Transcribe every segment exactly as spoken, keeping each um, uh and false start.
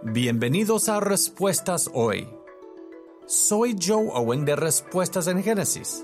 Bienvenidos a Respuestas Hoy. Soy Joe Owen de Respuestas en Génesis.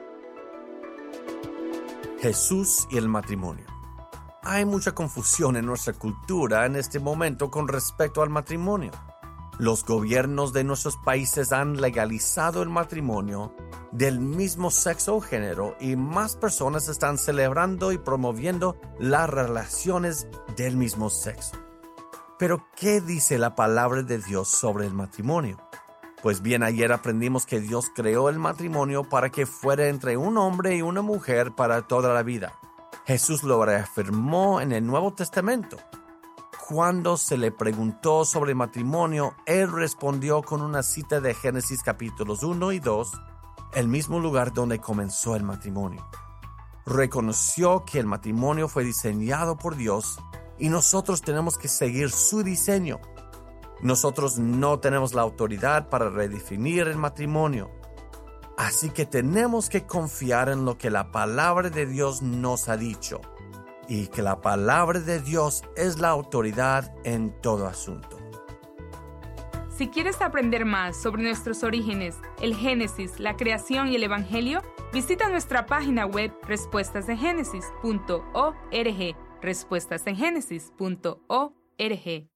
Jesús y el matrimonio. Hay mucha confusión en nuestra cultura en este momento con respecto al matrimonio. Los gobiernos de nuestros países han legalizado el matrimonio del mismo sexo o género y más personas están celebrando y promoviendo las relaciones del mismo sexo. Pero, ¿qué dice la palabra de Dios sobre el matrimonio? Pues bien, ayer aprendimos que Dios creó el matrimonio para que fuera entre un hombre y una mujer para toda la vida. Jesús lo reafirmó en el Nuevo Testamento. Cuando se le preguntó sobre el matrimonio, Él respondió con una cita de Génesis capítulos uno y dos, el mismo lugar donde comenzó el matrimonio. Reconoció que el matrimonio fue diseñado por Dios y nosotros tenemos que seguir su diseño. Nosotros no tenemos la autoridad para redefinir el matrimonio. Así que tenemos que confiar en lo que la palabra de Dios nos ha dicho y que la palabra de Dios es la autoridad en todo asunto. Si quieres aprender más sobre nuestros orígenes, el Génesis, la creación y el Evangelio, visita nuestra página web respuestas en génesis punto org, respuestas en génesis punto org.